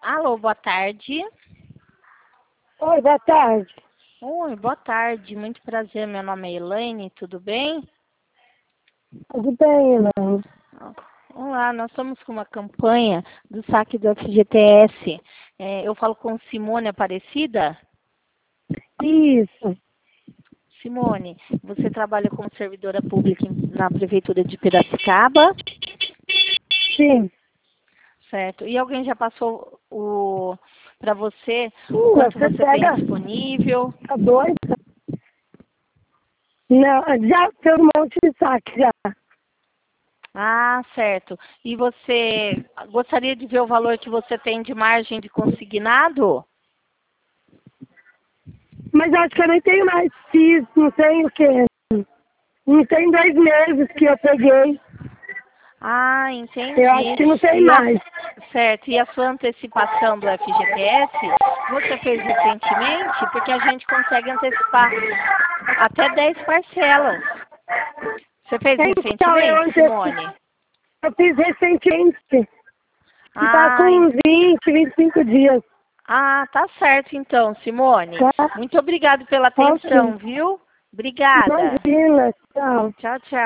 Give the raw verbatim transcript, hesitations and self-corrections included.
Alô, boa tarde. Oi, boa tarde. Oi, boa tarde. Muito prazer. Meu nome é Elaine, tudo bem? Tudo bem, Elaine? Olá, nós estamos com uma campanha do saque do F G T S. É, eu falo com Simone Aparecida? Isso. Simone, você trabalha como servidora pública na Prefeitura de Piracicaba? Sim. Certo. E alguém já passou o para você o Sim, quanto você você pega. tem disponível? Tá doida? Não, já tem um monte de saque já. Ah, certo. E você gostaria de ver o valor que você tem de margem de consignado? Mas acho que eu nem tenho mais fiz, não sei o quê. Não tem dois meses que eu peguei. Ah, Eu acho entendi. que não tem E a, mais. certo. E a sua antecipação do F G T S, você fez recentemente? Porque a gente consegue antecipar até dez parcelas. Você fez Então, eu, recentemente, ante- Simone? eu fiz recentemente. E tá com Ah, en- uns vinte, vinte e cinco dias. ah, tá certo então, Simone. Tá? Muito obrigada pela Ok. atenção, viu? Obrigada. Imagina, tchau. Tchau, tchau.